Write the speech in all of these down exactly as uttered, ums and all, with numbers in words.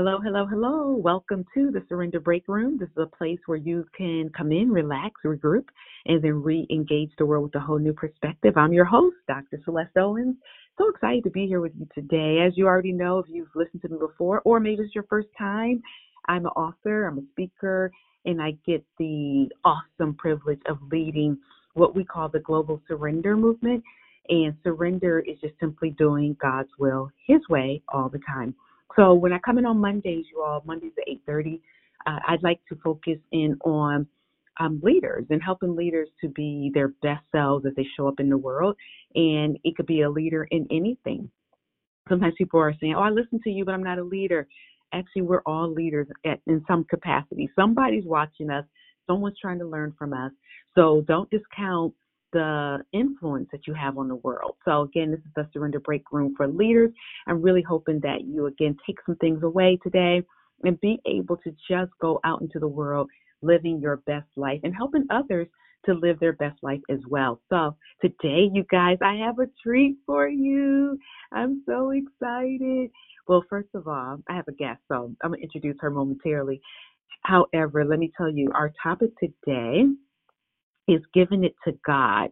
Hello, hello, hello. Welcome to the Surrender Break Room. This is a place where you can come in, relax, regroup, and then re-engage the world with a whole new perspective. I'm your host, Doctor Celeste Owens. So excited to be here with you today. As you already know, if you've listened to me before, or maybe it's your first time, I'm an author, I'm a speaker, and I get the awesome privilege of leading what we call the Global Surrender Movement. And surrender is just simply doing God's will His way all the time. So when I come in on Mondays, you all, Mondays at eight thirty, uh, I'd like to focus in on um, leaders and helping leaders to be their best selves as they show up in the world. And it could be a leader in anything. Sometimes people are saying, oh, I listen to you, but I'm not a leader. Actually, we're all leaders at, in some capacity. Somebody's watching us. Someone's trying to learn from us. So don't discount the influence that you have on the world. So again, this is the Surrender Break Room for leaders. I'm really hoping that you, again, take some things away today and be able to just go out into the world living your best life and helping others to live their best life as well. So today, you guys, I have a treat for you. I'm so excited. Well, first of all, I have a guest, so I'm going to introduce her momentarily. However, let me tell you, our topic today is Giving It to God,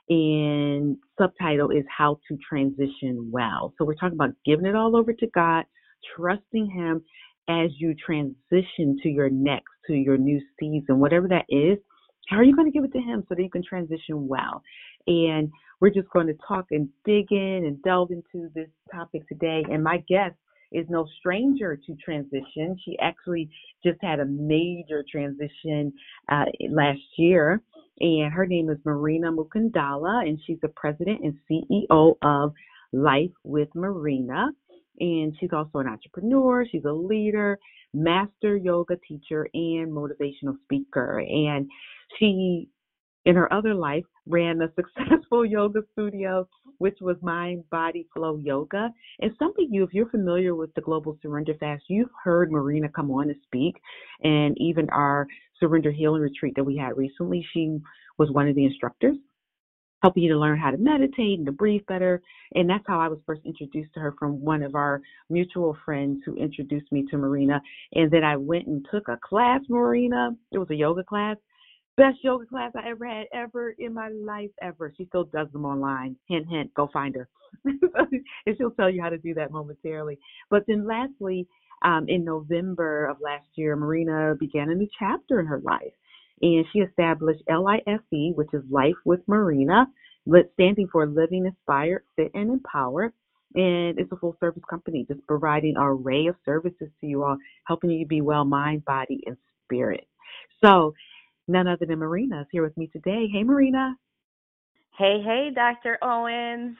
and subtitle is How to Transition Well. So we're talking about giving it all over to God, trusting Him as you transition to your next, to your new season, whatever that is. How are you going to give it to Him so that you can transition well? And we're just going to talk and dig in and delve into this topic today. And my guest is no stranger to transition. She actually just had a major transition uh, last year. And her name is Marina Mukundala, and she's the president and C E O of Life with Marina. And she's also an entrepreneur. She's a leader, master yoga teacher, and motivational speaker. And she, in her other life, ran a successful yoga studio, which was Mind Body Flow Yoga. And some of you, if you're familiar with the Global Surrender Fast, you've heard Marina come on to speak. And even our Surrender Healing Retreat that we had recently, she was one of the instructors, helping you to learn how to meditate and to breathe better. And that's how I was first introduced to her, from one of our mutual friends who introduced me to Marina. And then I went and took a class, Marina. It was a yoga class. Best yoga class I ever had, ever in my life, ever. She still does them online. Hint, hint, go find her. And she'll tell you how to do that momentarily. But then lastly, um, in November of last year, Marina began a new chapter in her life. And she established L I F E, which is Life with Marina, standing for Living Inspired, Fit, and Empowered. And it's a full service company, just providing an array of services to you all, helping you be well, mind, body, and spirit. So none other than Marina is here with me today. Hey, Marina. Hey, hey, Doctor Owens.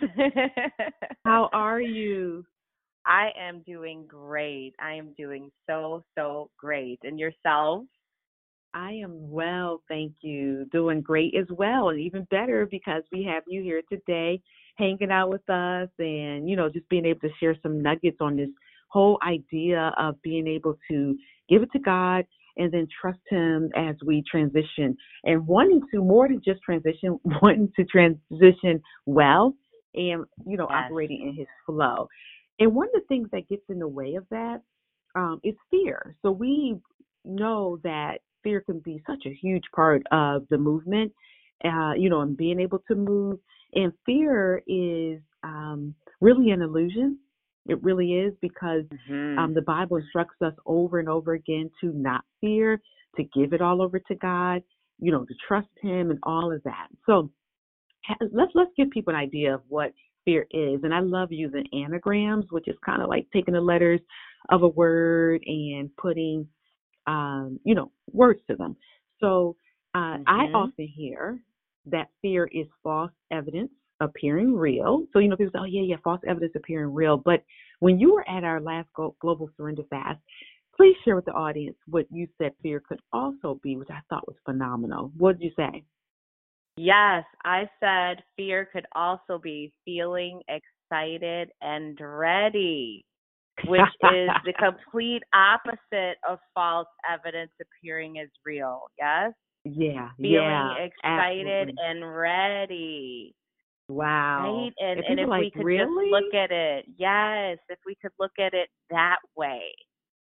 How are you? I am doing great. I am doing so, so great. And yourself? I am well, thank you. Doing great as well, and even better because we have you here today hanging out with us and, you know, just being able to share some nuggets on this whole idea of being able to give it to God and then trust Him as we transition, and wanting to more than just transition, wanting to transition well and, you know, Yes. operating in His flow. And one of the things that gets in the way of that um, is fear. So we know that fear can be such a huge part of the movement, uh, you know, and being able to move. And fear is um, really an illusion. It really is, because Mm-hmm. um, the Bible instructs us over and over again to not fear, to give it all over to God, you know, to trust Him and all of that. So let's let's give people an idea of what fear is. And I love using anagrams, which is kind of like taking the letters of a word and putting um, you know, words to them. So uh, I Mm-hmm. often hear that fear is false evidence appearing real. So, you know, people say, oh, yeah, yeah, false evidence appearing real. But when you were at our last Global Surrender Fast, please share with the audience what you said fear could also be, which I thought was phenomenal. What did you say? Yes, I said fear could also be feeling excited and ready, which is the complete opposite of false evidence appearing as real. Yes? yeah, Feeling yeah, excited absolutely. and ready. Wow. Right? And And and people if are like, we could just really? look at it, yes, if we could look at it that way.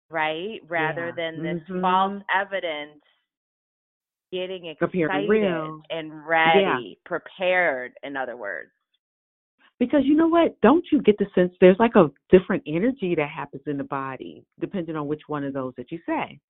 right? Rather Yeah. than this false Mhm. evidence, getting Appearing excited real. and Yeah. ready, prepared, in other words. Because you know what? Don't you get the sense there's like a different energy that happens in the body, depending on which one of those that you say?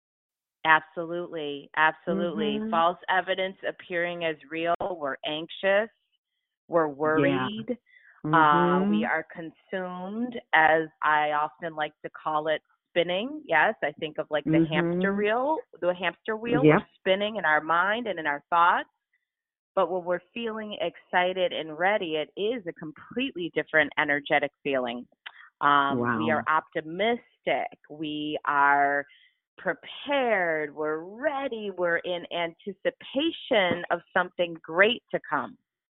Absolutely. Absolutely. Mhm. False evidence appearing as real. We're anxious. We're Yeah. worried. Uh, we Mhm. are consumed, as I often like to call it, spinning. Yes, I think of like the hamster Mhm. wheel, the hamster wheel. We're Yep. spinning in our mind and in our thoughts. But when we're feeling excited and ready, it is a completely different energetic feeling. Um, we are Wow. optimistic. We are prepared. We're ready. We're in anticipation of something great to come.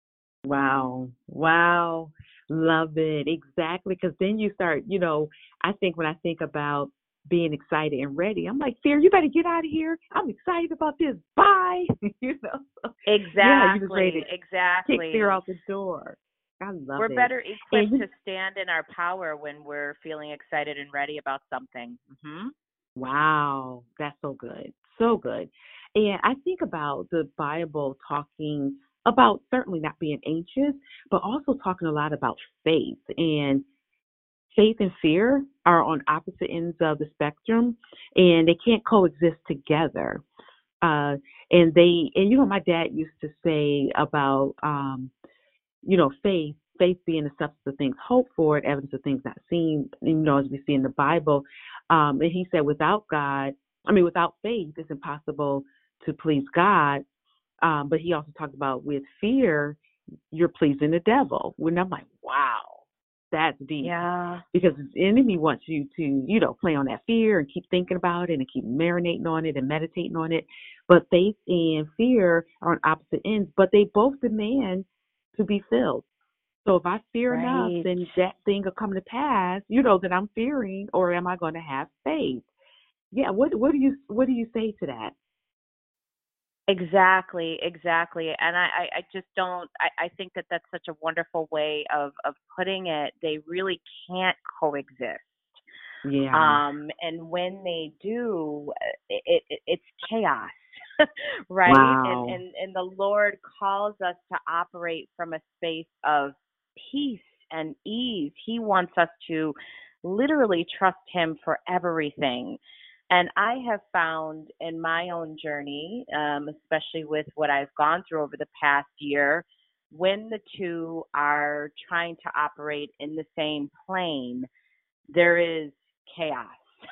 Wow. Wow. Love it. Exactly. Because then you start, you know, I think when I think about being excited and ready, I'm like, Fear, you better get out of here. I'm excited about this. Bye. you know, so, yeah, you just ready Exactly. to kick Fear Exactly. out the door. I love We're it. better And equipped you, to stand in our power when we're feeling excited and ready about something. Hmm. wow, that's so good. So good. And I think about the Bible talking about certainly not being anxious, but also talking a lot about faith. And faith and fear are on opposite ends of the spectrum, and they can't coexist together. Uh, and they, and you know, my dad used to say about, um, you know, faith, faith being the substance of things hoped for, and evidence of things not seen. You know, as we see in the Bible, um, and he said, without God, I mean, without faith, it's impossible to please God. Um, but he also talked about with fear, you're pleasing the devil. When I'm like, wow, that's deep. Yeah. Because the enemy wants you to, you know, play on that fear and keep thinking about it and keep marinating on it and meditating on it. But faith and fear are on opposite ends, but they both demand to be filled. So if I fear enough, Right. then that thing will come to pass, you know, that I'm fearing, or am I going to have faith? Yeah, what what do you what do you say to that? Exactly, exactly. And I, I, I just don't, I, I think that that's such a wonderful way of, of putting it. They really can't coexist. Yeah. Um, and when they do, it, it, it's chaos, right? And, Wow. and, and the Lord calls us to operate from a space of peace and ease. He wants us to literally trust Him for everything. And I have found in my own journey, um, especially with what I've gone through over the past year, when the two are trying to operate in the same plane, there is chaos.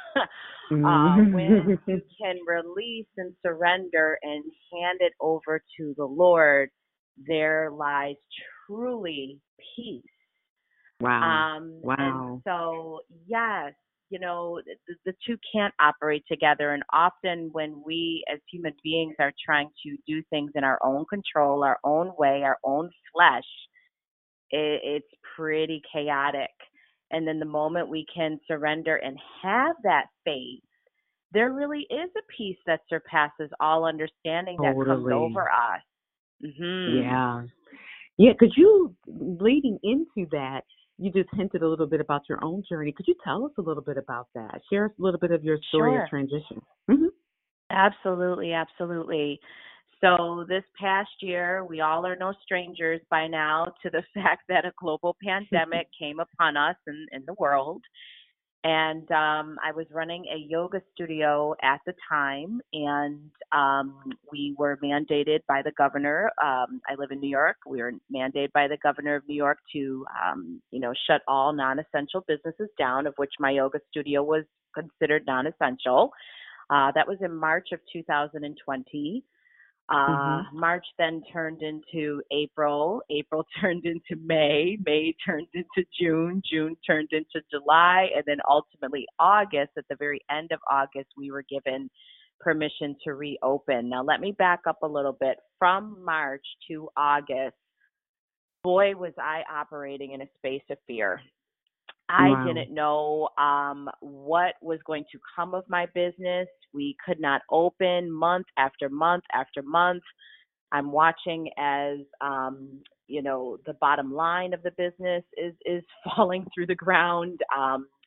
uh, when Mhm. you can release and surrender and hand it over to the Lord, there lies truly peace. Wow. Um, and Wow. so, yes, you know, the, the two can't operate together. And often, when we as human beings are trying to do things in our own control, our own way, our own flesh, it, it's pretty chaotic. And then the moment we can surrender and have that faith, there really is a peace that surpasses all understanding that comes Totally. over us. Mhm. Yeah. Yeah, could you, leading into that, you just hinted a little bit about your own journey. Could you tell us a little bit about that? Share us a little bit of your story of Sure. transition. Hmm. Absolutely, absolutely. So this past year, we all are no strangers by now to the fact that a global pandemic came upon us in, in the world. And um, I was running a yoga studio at the time, and um, we were mandated by the governor. Um, I live in New York. We were mandated by the governor of New York to, um, you know, shut all non-essential businesses down, of which my yoga studio was considered non-essential. Uh, that was in March of two thousand twenty. Uh, Hmm. March then turned into April. April turned into May. May turned into June. June turned into July. And then ultimately August. At the very end of August, we were given permission to reopen. Now, let me back up a little bit. From March to August, boy, was I operating in a space of fear. I Wow. didn't know um, what was going to come of my business. We could not open month after month after month. I'm watching as um, you know the bottom line of the business is is falling through the ground. Um,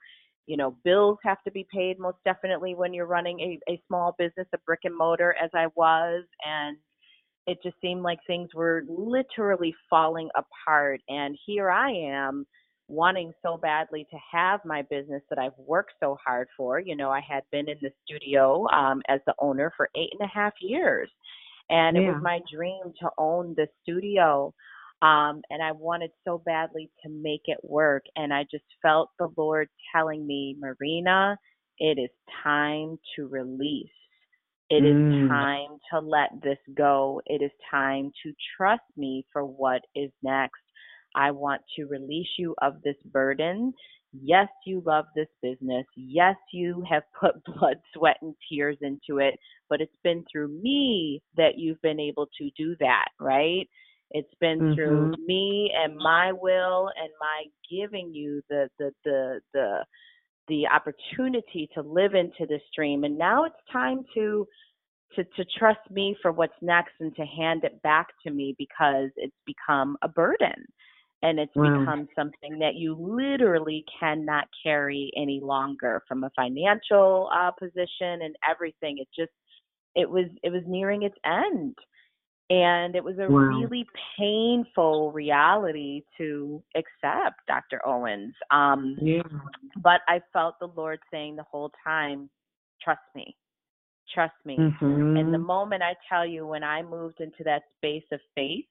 You know, bills have to be paid most definitely when you're running a, a small business, a brick and mortar as I was. And it just seemed like things were literally falling apart. And here I am wanting so badly to have my business that I've worked so hard for. You know, I had been in the studio um, as the owner for eight and a half years. And it was Yeah. my dream to own the studio. Um, and I wanted so badly to make it work. And I just felt the Lord telling me, Marina, it is time to release. It is Mm. time to let this go. It is time to trust me for what is next. I want to release you of this burden. Yes, you love this business. Yes, you have put blood, sweat, and tears into it, but it's been through me that you've been able to do that, right? It's been Mm-hmm. through me and my will and my giving you the the the the the opportunity to live into this dream. And now it's time to to to trust me for what's next and to hand it back to me because it's become a burden and it's Wow. become something that you literally cannot carry any longer from a financial uh, position and everything. It just it was it was nearing its end. And it was a Wow. really painful reality to accept, Doctor Owens. Um, Yeah. but I felt the Lord saying the whole time, trust me, trust me. Mm-hmm. And the moment I tell you, when I moved into that space of faith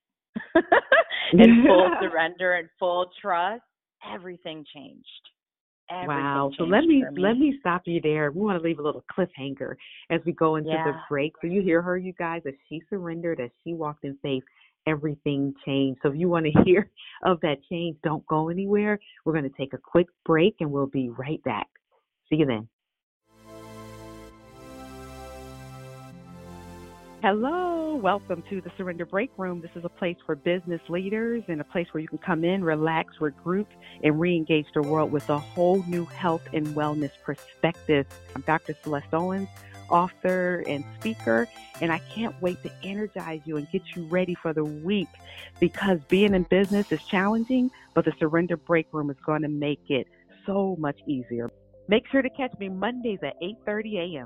and full surrender and full trust, everything changed. Everything Wow. So changed let me, for me. let me stop you there. We want to leave a little cliffhanger as we go into Yeah. the break. So you hear her, you guys, as she surrendered, as she walked in faith, everything changed. So if you want to hear of that change, don't go anywhere. We're going to take a quick break and we'll be right back. See you then. Hello, welcome to the Surrender Break Room. This is a place for business leaders and a place where you can come in, relax, regroup, and re-engage the world with a whole new health and wellness perspective. I'm Doctor Celeste Owens, author and speaker, and I can't wait to energize you and get you ready for the week because being in business is challenging, but the Surrender Break Room is going to make it so much easier. Make sure to catch me Mondays at eight thirty a.m.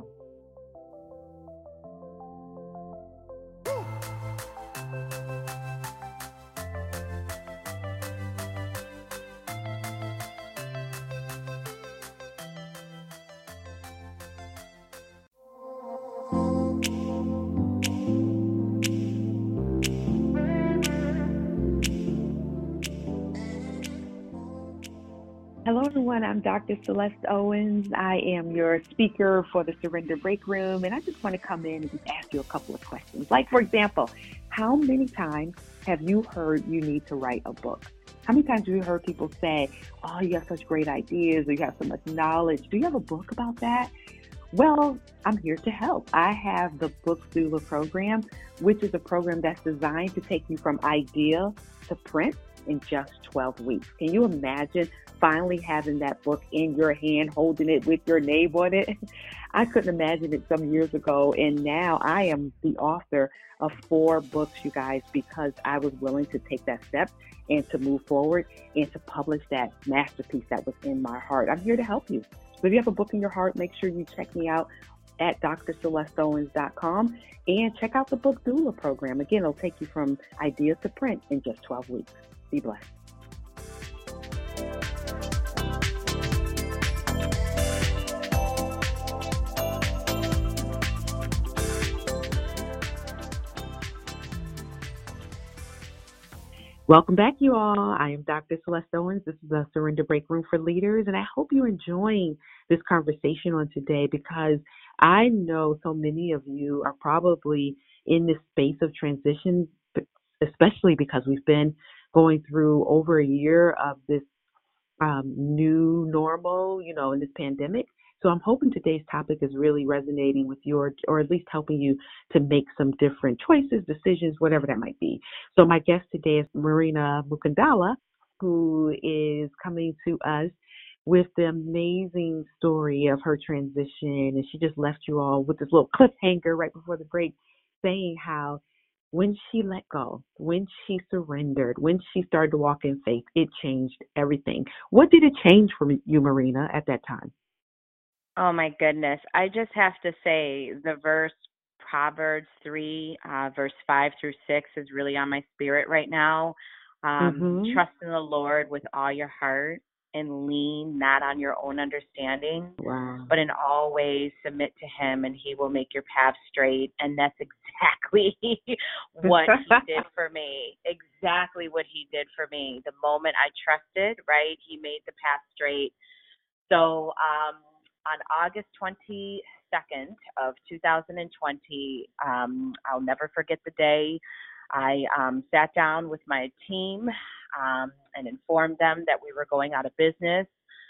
Hello, everyone. I'm Doctor Celeste Owens. I am your speaker for the Surrender Break Room, and I just want to come in and just ask you a couple of questions. Like, for example, how many times have you heard you need to write a book? How many times have you heard people say, oh, you have such great ideas, or you have so much knowledge. Do you have a book about that? Well, I'm here to help. I have the Book Doula program, which is a program that's designed to take you from idea to print in just twelve weeks. Can you imagine finally having that book in your hand, holding it with your name on it? I couldn't imagine it some years ago, and now I am the author of four books, you guys, because I was willing to take that step and to move forward and to publish that masterpiece that was in my heart. I'm here to help you. So if you have a book in your heart, make sure you check me out at d r celeste owens dot com and check out the Book Doula program. Again, it'll take you from idea to print in just twelve weeks. Be blessed. Welcome back, you all. I am Doctor Celeste Owens. This is a Surrender Break Room for Leaders, and I hope you're enjoying this conversation on today because I know so many of you are probably in this space of transition, especially because we've been going through over a year of this um, new normal, you know, in this pandemic. So I'm hoping today's topic is really resonating with you, or, or at least helping you to make some different choices, decisions, whatever that might be. So my guest today is Marina Mukundala, who is coming to us with the amazing story of her transition. And she just left you all with this little cliffhanger right before the break, saying how when she let go, when she surrendered, when she started to walk in faith, it changed everything. What did it change for you, Marina, at that time? Oh my goodness. I just have to say the verse Proverbs three, uh, verse five through six is really on my spirit right now. Um, Mm-hmm. trust in the Lord with all your heart and lean not on your own understanding, Wow. but in all ways submit to him and he will make your path straight. And that's exactly what he did for me. Exactly what he did for me. The moment I trusted, right, he made the path straight. So um, on August twenty-second of two thousand twenty, um, I'll never forget the day. I um, sat down with my team um, and informed them that we were going out of business.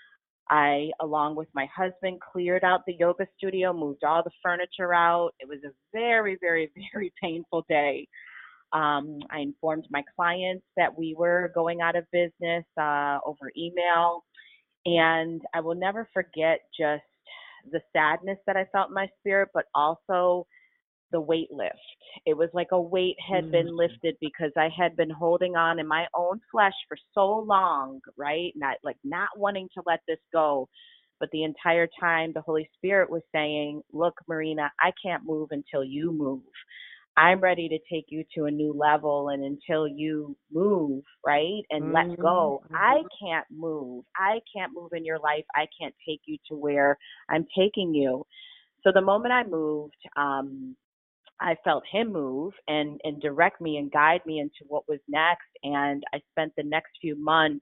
I, along with my husband, cleared out the yoga studio, moved all the furniture out. It was a very, very, very painful day. Um, I informed my clients that we were going out of business uh, over email. And I will never forget just the sadness that I felt in my spirit, but also the weight lift. It was like a weight had Mm-hmm. been lifted because I had been holding on in my own flesh for so long, right? Not like not wanting to let this go. But the entire time the Holy Spirit was saying, look, Marina, I can't move until you move. I'm ready to take you to a new level. And until you move, right, and let go, Mm-hmm. I can't move. I can't move in your life. I can't take you to where I'm taking you. So the moment I moved, um, I felt him move and, and direct me and guide me into what was next. And I spent the next few months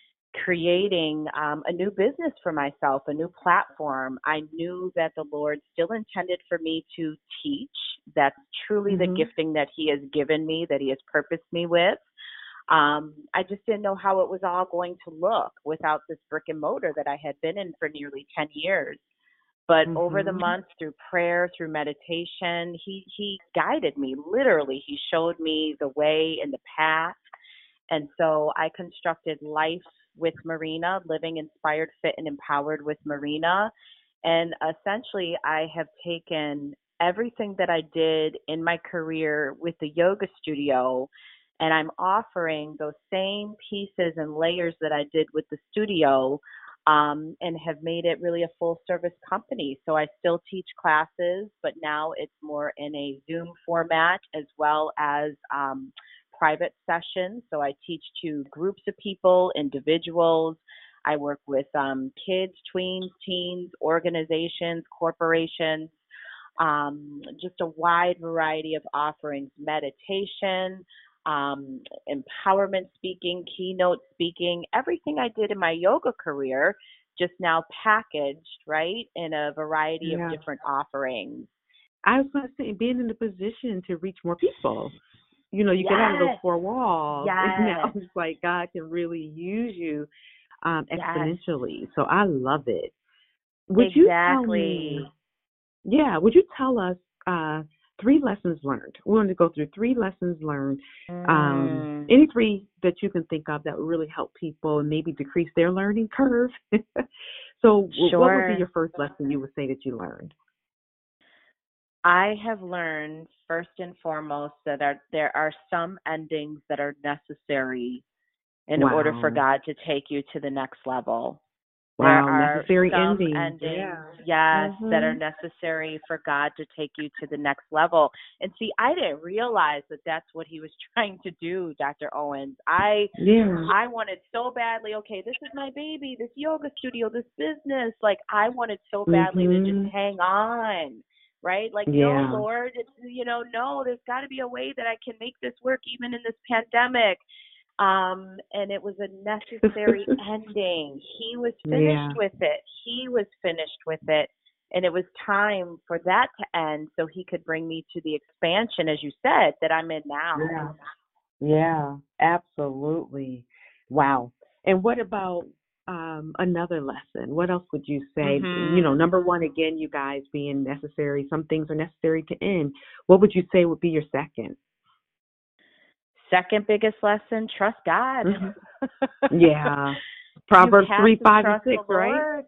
creating um, a new business for myself, a new platform. I knew that the Lord still intended for me to teach. That's truly the Mm-hmm. gifting that he has given me, that he has purposed me with. Um, I just didn't know how it was all going to look without this brick and mortar that I had been in for nearly ten years. But Mm-hmm. over the months, through prayer, through meditation, he, he guided me. Literally, he showed me the way and the path. And so I constructed Life with Marina, Living Inspired, Fit, and Empowered with Marina. And essentially, I have taken everything that I did in my career with the yoga studio, and I'm offering those same pieces and layers that I did with the studio, um, and have made it really a full service company. So I still teach classes, but now it's more in a Zoom format as well as um, private sessions. So I teach to groups of people, individuals. I work with um, kids, tweens, teens, organizations, corporations, um, just a wide variety of offerings, meditation, um, empowerment speaking, keynote speaking, everything I did in my yoga career, just now packaged, right, in a variety Yeah. of different offerings. I was going to say, being in the position to reach more people. You know, you Yes. get out of those four walls, Yes. and now it's like God can really use you um, Yes. exponentially. So I love it. Would you tell me, Exactly. yeah, would you tell us uh, three lessons learned? We want to go through three lessons learned, um, Mm. any three that you can think of that would really help people and maybe decrease their learning curve. So w- what would be Sure. your first lesson you would say that you learned? I have learned first and foremost that are, there are some endings that are necessary in order for Wow. God to take you to the next level. There Wow, are necessary some ending. endings, Yeah. yes, that are Mhm. necessary for God to take you to the next level. And see, I didn't realize that that's what he was trying to do, Doctor Owens. I Yeah. I wanted so badly, okay, this is my baby, this yoga studio, this business. Like I wanted so badly to just Mhm. hang on, right? Like, no, Yeah. Lord, it's, you know, no, there's got to be a way that I can make this work even in this pandemic. Um, and it was a necessary ending. He was Yeah. finished with it. He was finished with it. And it was time for that to end so he could bring me to the expansion, as you said, that I'm in now. Yeah. Yeah. Absolutely. Wow. And what about um, another lesson? What else would you say? You know, Mhm. number one, again, you guys being necessary. Some things are necessary to end. What would you say would be your second? Second biggest lesson, trust God. Mhm. Yeah. You Proverbs have three, to five, and trust the six, right? Lord.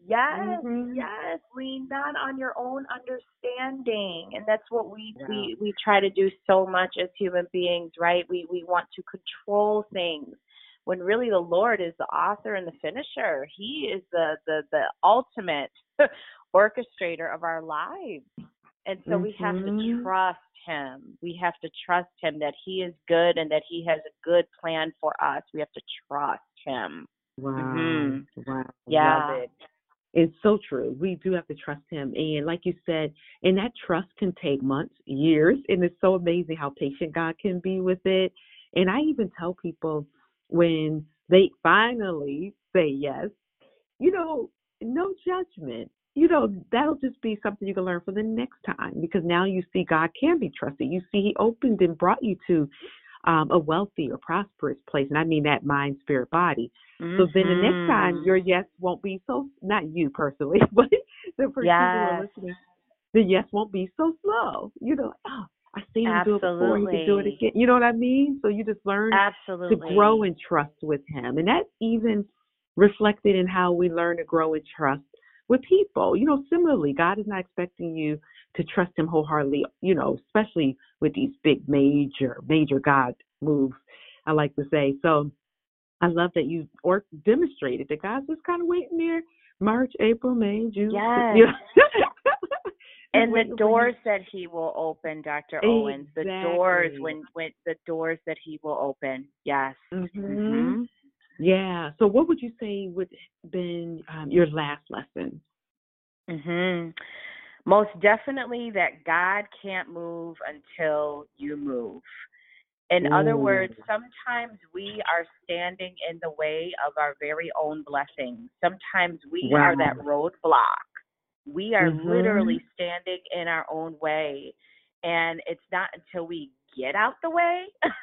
Yes, Mhm. yes. Lean not on your own understanding. And that's what we, Wow. we, we try to do so much as human beings, right? We we want to control things when really the Lord is the author and the finisher. He is the the, the ultimate orchestrator of our lives. And so we have to Mhm. trust him. We have to trust him that he is good and that he has a good plan for us. We have to trust him. Wow. Mhm. Wow. Love Yeah. it. It's so true. We do have to trust him. And like you said, and that trust can take months, years. And it's so amazing how patient God can be with it. And I even tell people when they finally say yes, you know, no judgment. You know, that'll just be something you can learn for the next time because now you see God can be trusted. You see He opened and brought you to um, a wealthy or prosperous place. And I mean that mind, spirit, body. So then the next time Mhm. your yes won't be so, not you personally, but the for people who are Yes. listening, the yes won't be so slow. You know, oh, I seen him do it before. He could do it Absolutely. again. You know what I mean? So you just learn to grow Absolutely. in trust with him. And that's even reflected in how we learn to grow in trust with people. You know, similarly, God is not expecting you to trust him wholeheartedly, you know, especially with these big major, major God moves, I like to say. So I love that you or demonstrated that God's just kind of waiting there. March, April, May, June, you Yes. know, just And the waiting for you. doors that he will open, Doctor Owens, the doors Exactly. when when the doors that he will open. Yes. Mhm. Mhm. Yeah. So, what would you say would have been um, your last lesson? Mhm. Most definitely that God can't move until you move. In other Ooh. words, sometimes we are standing in the way of our very own blessings. Sometimes we are Wow. that roadblock. We are Mhm. literally standing in our own way. And it's not until we get out the way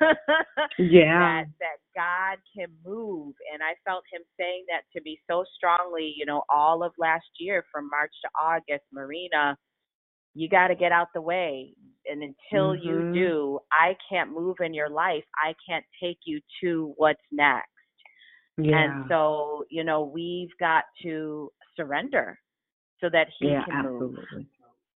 Yeah. that that God can move. And I felt him saying that to me so strongly, you know, all of last year from March to August, Marina, you got to get out the way. And until you Mhm. do, I can't move in your life. I can't take you to what's next. And Yeah. so, you know, we've got to surrender so that he Yeah. can move. Absolutely.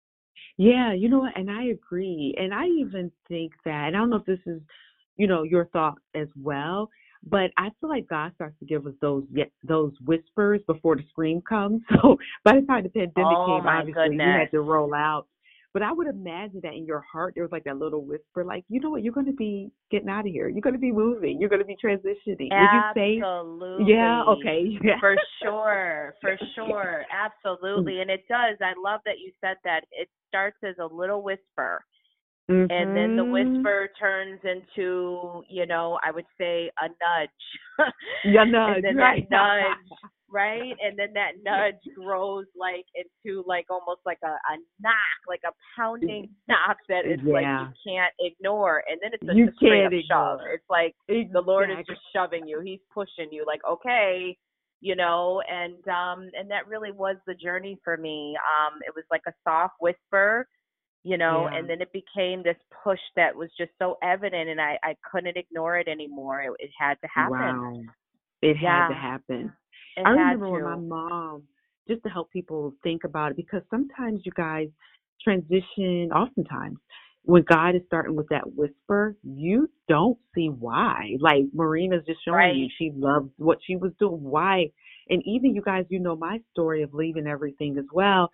Yeah, you know what? And I agree. And I even think that, and I don't know if this is, you know, your thought as well, but I feel like God starts to give us those yet those whispers before the scream comes. So by the time the pandemic Oh came, my obviously you goodness. had to roll out. But I would imagine that in your heart there was like that little whisper, like, you know what, you're going to be getting out of here. You're going to be moving. You're going to be transitioning. Would you say? Yeah. Absolutely. Okay. Yeah. For sure. For sure. Absolutely. And it does. I love that you said that. It starts as a little whisper. And then the Mhm. whisper turns into, you know, I would say a nudge. Yeah. And Nudge. then that Right. nudge, right? And then that nudge grows like into like almost like a, a knock, like a pounding knock that it's like you Yeah. can't ignore. And then it's a, You a straight can't up shove. ignore. It's like the Lord is Exactly. just shoving you. He's pushing you like, okay, you know, and um and that really was the journey for me. Um it was like a soft whisper, you know, Yeah. and then it became this push that was just so evident and I, I couldn't ignore it anymore. It, it had to happen. Wow. It had to Yeah, happen. it I had remember when my to. mom, just to help people think about it, because sometimes you guys transition, oftentimes, when God is starting with that whisper, you don't see why. Like Marina's just showing you, Right. she loved what she was doing. Why? And even you guys, you know my story of leaving everything as well.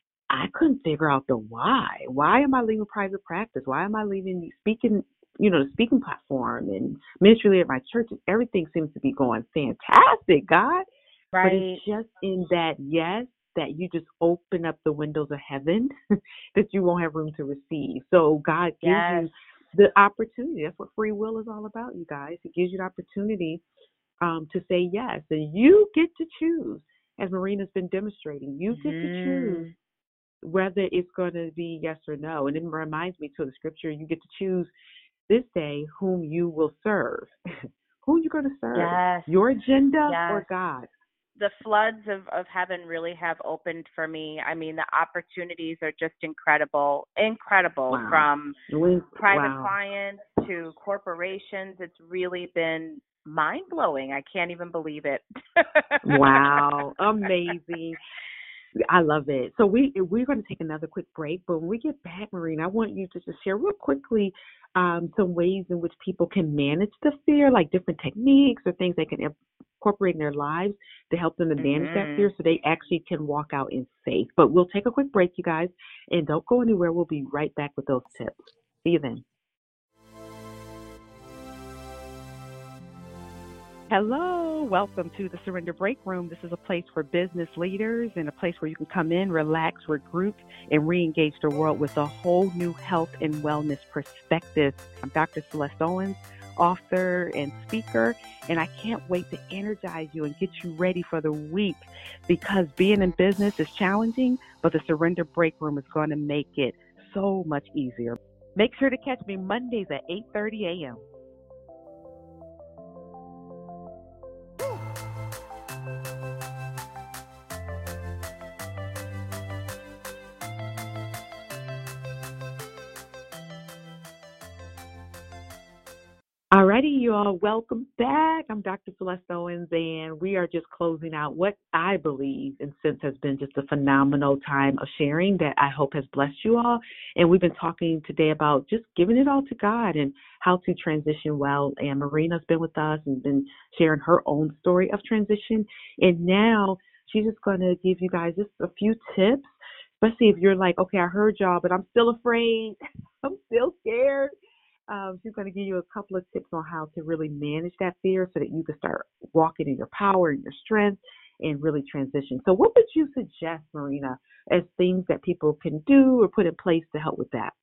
I couldn't figure out the why. Why am I leaving private practice? Why am I leaving the speaking, you know, the speaking platform and ministry leader at my church? Everything seems to be going fantastic, God. But it's Right. just in that yes that you just open up the windows of heaven that you won't have room to receive. So God gives Yes. you the opportunity. That's what free will is all about, you guys. It gives you the opportunity um, to say yes. And you get to choose, as Marina's been demonstrating. You get to choose Mhm. whether it's going to be yes or no. And it reminds me to the scripture, you get to choose this day whom you will serve. Who are you going to serve? Yes. Your agenda or Yes. God? The floods of, of heaven really have opened for me. I mean, the opportunities are just incredible, incredible Wow. from We- private Wow. clients to corporations. It's really been mind-blowing. I can't even believe it. Wow, amazing. I love it. So we we're going to take another quick break, but when we get back, Marina, I want you to just share real quickly um, some ways in which people can manage the fear, like different techniques or things they can incorporate in their lives to help them to manage that Mm-hmm. fear so they actually can walk out in faith. But we'll take a quick break, you guys, and don't go anywhere. We'll be right back with those tips. See you then. Hello, welcome to the Surrender Break Room. This is a place for business leaders and a place where you can come in, relax, regroup, and re-engage the world with a whole new health and wellness perspective. I'm Doctor Celeste Owens, author and speaker, and I can't wait to energize you and get you ready for the week because being in business is challenging, but the Surrender Break Room is going to make it so much easier. Make sure to catch me Mondays at eight thirty a.m. Alrighty, you all, welcome back. I'm Doctor Celeste Owens, and we are just closing out what I believe and sense has been just a phenomenal time of sharing that I hope has blessed you all. And we've been talking today about just giving it all to God and how to transition well. And Marina's been with us and been sharing her own story of transition. And now she's just going to give you guys just a few tips, especially if you're like, okay, I heard y'all, but I'm still afraid. I'm still scared. Um, she's going to give you a couple of tips on how to really manage that fear so that you can start walking in your power and your strength and really transition. So what would you suggest, Marina, as things that people can do or put in place to help with that?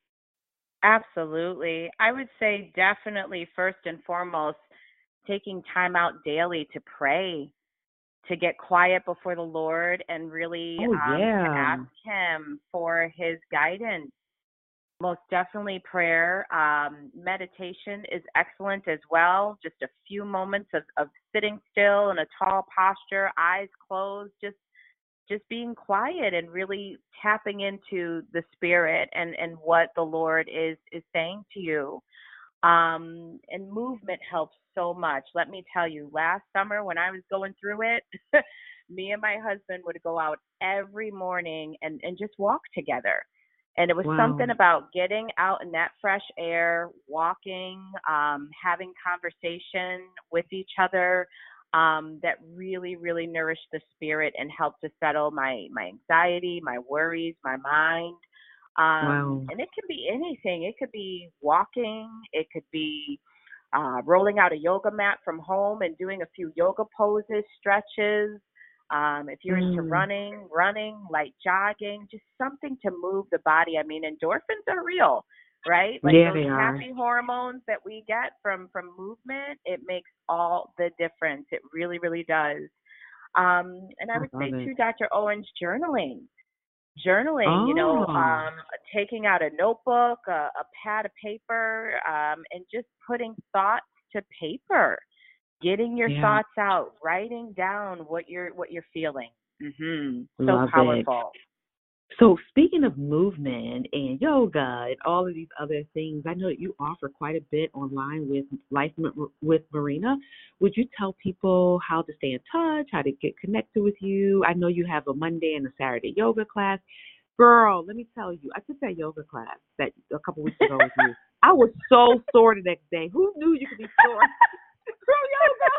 Absolutely. I would say definitely first and foremost, taking time out daily to pray, to get quiet before the Lord and really Oh, um, to yeah. ask Him for His guidance. Most definitely prayer. Um, meditation is excellent as well. Just a few moments of, of sitting still in a tall posture, eyes closed, just just being quiet and really tapping into the spirit and, and what the Lord is is saying to you. Um, and movement helps so much. Let me tell you, last summer when I was going through it, me and my husband would go out every morning and, and just walk together. And it was Wow. something about getting out in that fresh air, walking, um, having conversation with each other, um, that really, really nourished the spirit and helped to settle my, my anxiety, my worries, my mind. Um, Wow. and it can be anything. It could be walking. It could be uh, rolling out a yoga mat from home and doing a few yoga poses, stretches. Um, if you're into Mm. running, running, light jogging, just something to move the body. I mean, endorphins are real, right? Like Yeah, those they are. happy hormones that we get from from movement, it makes all the difference. It really, really does. Um, and I I would love say it. too, Doctor Owens, journaling. Journaling, you know, Oh, um, taking out a notebook, a, a pad of paper, um, and just putting thoughts to paper, getting your yeah. thoughts out, writing down what you're what you're feeling. Mhm. So Love it. powerful. So speaking of movement and yoga and all of these other things, I know that you offer quite a bit online with Life M- with Marina. Would you tell people how to stay in touch, how to get connected with you? I know you have a Monday and a Saturday yoga class. Girl, let me tell you, I took that yoga class that a couple weeks ago with you. I was so sore the next day. Who knew you could be sore? Girl, yoga.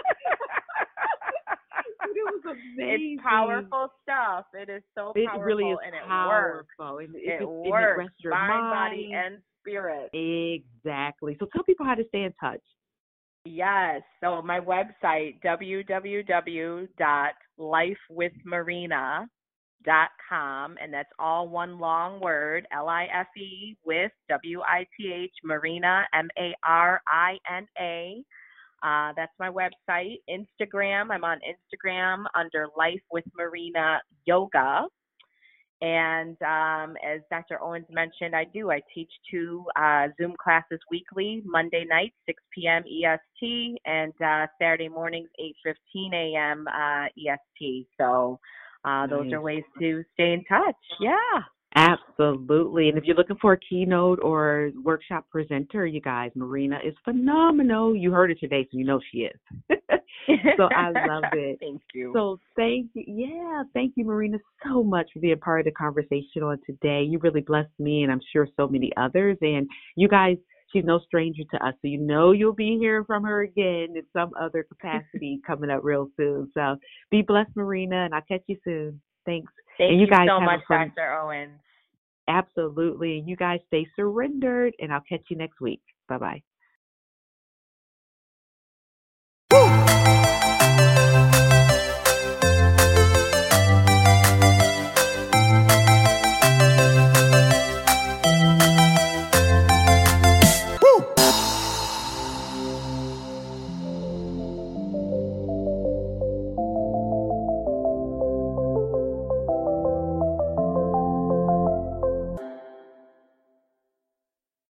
It was amazing. It's powerful stuff. It is so It powerful really is and it works. powerful. And it, It just, and it works. rests your Mind, body, mind. and spirit. Exactly. So tell people how to stay in touch. Yes. So my website, w w w dot life with marina dot com, and that's all one long word, L I F E with W I T H Marina, M A R I N A. Uh, that's my website. Instagram, I'm on Instagram under Life with Marina Yoga. And um, as Doctor Owens mentioned, I do. I teach two uh, Zoom classes weekly, Monday nights, six p.m. E S T, and uh, Saturday mornings, eight fifteen a.m. Uh, E S T. So uh, those Nice. are ways to stay in touch. Yeah. Absolutely. And if you're looking for a keynote or workshop presenter, you guys, Marina is phenomenal. You heard her today, so you know she is. So I love it. Thank you. So thank you. Yeah, thank you, Marina, so much for being part of the conversation on today. You really blessed me, and I'm sure so many others. And you guys, she's no stranger to us, so you know you'll be hearing from her again in some other capacity coming up real soon. So be blessed, Marina, and I'll catch you soon. Thanks. Thank And you you guys so have much, a fun. Doctor Owens. Absolutely. You guys stay surrendered, and I'll catch you next week. Bye-bye.